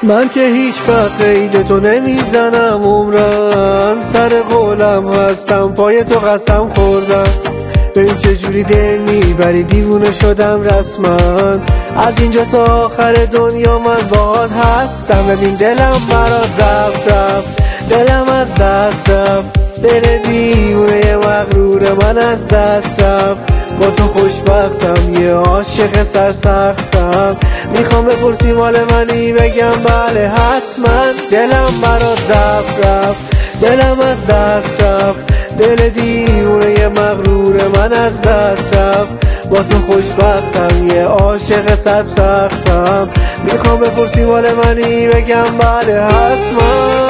من که هیچ وقت قید تو نمیزنم عمرن، سر قولم هستم پای تو قسم خوردم. ببین چجوری دل میبری، دیوونه شدم رسما. از اینجا تا آخر دنیا من باهات هستم. ببین دلم برات ضعف رفت، دلم از دست رفت، دل دیوونه مغرور من از دست رفت. با تو خوشبختم، یه عاشق سرسختم. میخوام بپرسی مال منی، بگم بله حتما. دلم برات ضعف رفت، دلم از دست رفت، دل دیوونه مغرور من از دست رفت. با تو خوشبختم، یه عاشق سرسختم. میخوام بپرسی مال منی، بگم بله حتما.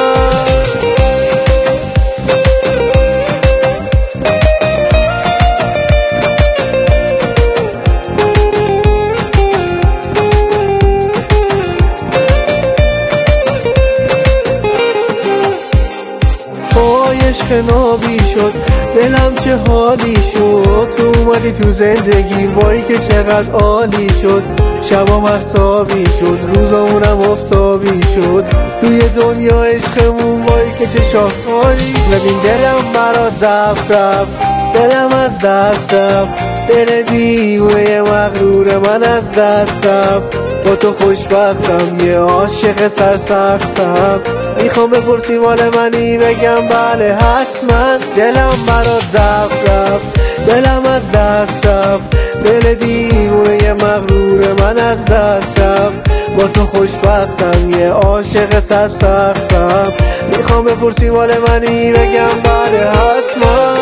عشق نابی شد دلم، چه حالی شد. تو اومدی تو زندگی، وای که چقدر عالی شد. شبا مهتابی شد، روزامونم افتابی شد. توی دنیا عشقمون، وای که چه شاهکاری. ببین دلم برات ضعف رفت، دلم از دست رفت، دل دیوونه مغرور من از دست رفت. با تو خوشبختم، یه عاشق سرسختم. میخوام بپرسی مال منی، بگم بله حتما. دلم برات ضعف رفت، دلم از دست رفت، دل دیوونه مغرور من از دست رفت. با تو خوشبختم، یه عاشق سرسختم. میخوام بپرسی مال منی، بگم بله حتما.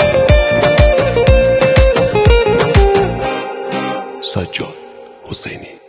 سجاد حسینی.